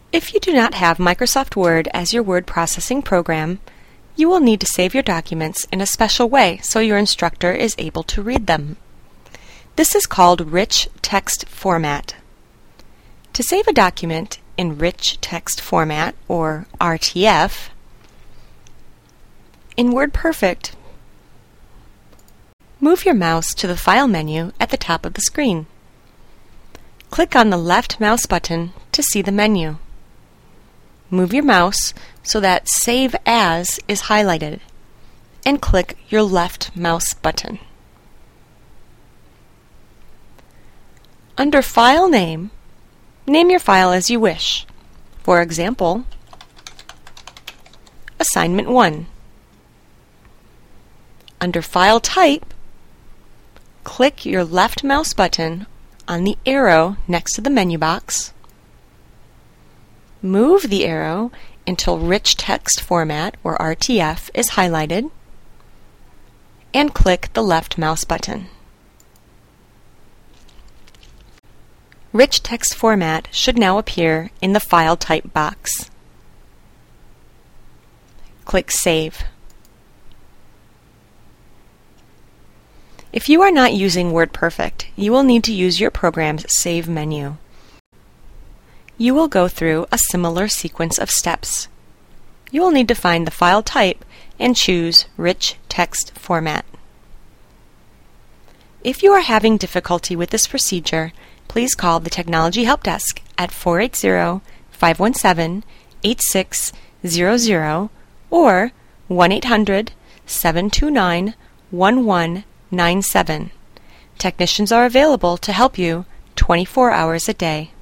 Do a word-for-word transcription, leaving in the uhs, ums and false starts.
If you do not have Microsoft Word as your word processing program, you will need to save your documents in a special way so your instructor is able to read them. This is called Rich Text Format. To save a document in Rich Text Format, or R T F, in WordPerfect, move your mouse to the File menu at the top of the screen. Click on the left mouse button to see the menu. Move your mouse so that Save As is highlighted, and click your left mouse button. Under File Name, name your file as you wish. For example, Assignment one. Under File Type, click your left mouse button on the arrow next to the menu box. Move the arrow until Rich Text Format, or R T F, is highlighted, and click the left mouse button. Rich Text Format should now appear in the File Type box. Click Save. If you are not using WordPerfect, you will need to use your program's Save menu. You will go through a similar sequence of steps. You will need to find the file type and choose Rich Text Format. If you are having difficulty with this procedure, please call the Technology Help Desk at four eight zero, five one seven, eight six zero zero or one eight hundred, seven two nine, one one nine seven. Technicians are available to help you twenty-four hours a day.